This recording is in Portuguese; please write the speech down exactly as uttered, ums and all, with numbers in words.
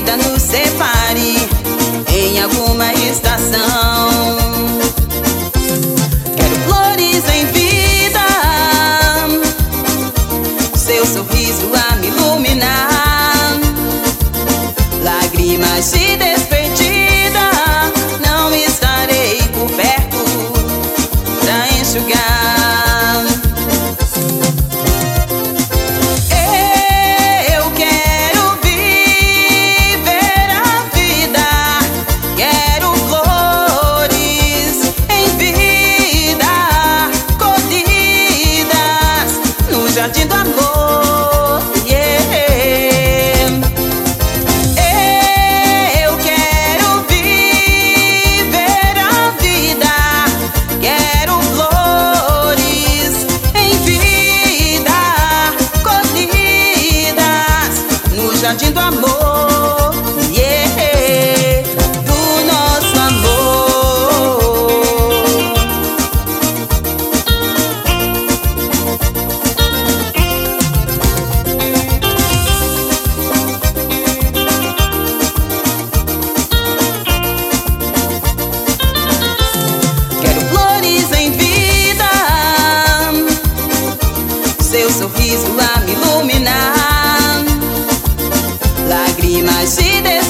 vida nos separe em alguma estação. Quero flores em vida, seu sorriso a me iluminar, lágrimas de despedida, não estarei por perto pra enxugar. Jardim do amor, yeah. Eu quero viver a vida, quero flores em vida, colhidas no jardim do amor, yeah, do nosso amor. Seu sorriso a me iluminar, lágrimas de desespero.